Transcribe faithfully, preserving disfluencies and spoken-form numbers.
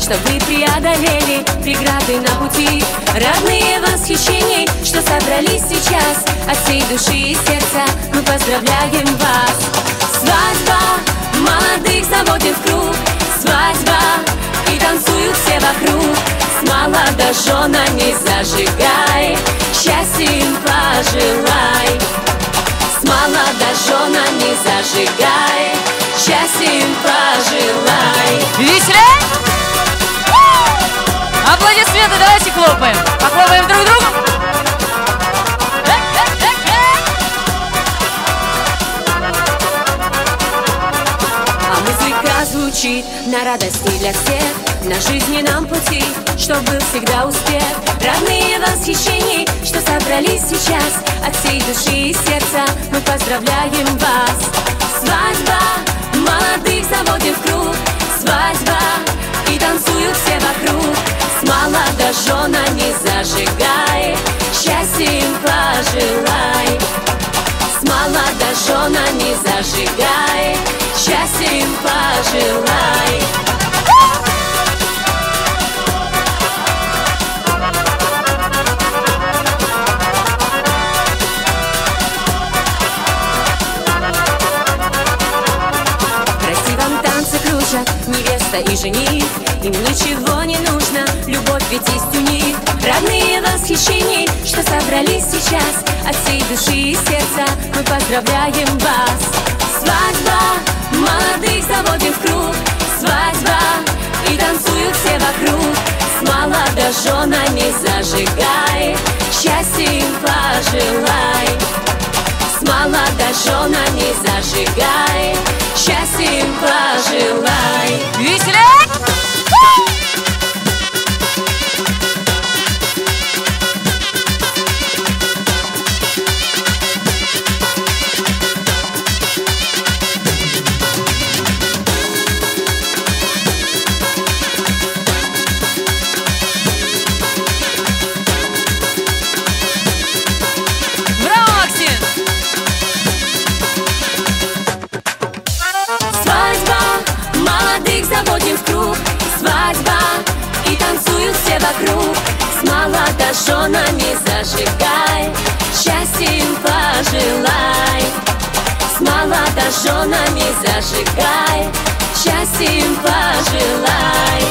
что вы преодолели преграды на пути. Родные восхищений, что собрались сейчас от всей души и сердца, мы поздравляем вас. Свадьба молодых заводим в круг, свадьба, и танцуют все вокруг. С молодоженами зажигай, счастья им пожелай. С молодоженами зажигай, счастья им пожелай. Веселей! Аплодисменты, давайте хлопаем. Похлопаем друг другу. А музыка звучит на радости для всех, на жизненном пути, чтоб был всегда успех. Родные восхищений, что собрались сейчас от всей души и сердца, мы поздравляем вас. Свадьба молодых заводим в круг, свадьба, и танцуют все вокруг. С молодоженами зажигай, счастья им пожелай. С молодоженами зажигай, счастья им пожелай. Невеста и жених, им ничего не нужно, любовь ведь есть у них. Родные восхищений, что собрались сейчас от всей души и сердца, мы поздравляем вас. Свадьба молодых заводим в круг, свадьба, и танцуют все вокруг. С молодоженами зажигай, счастья им пожелай. С молодоженами зажигай, счастья им пожелай. Веселей! Браво, Максим! Молодых заводим в круг, свадьба, и танцуют все вокруг. С молодоженами зажигай, счастья им пожелай. С молодоженами зажигай, счастья им пожелай.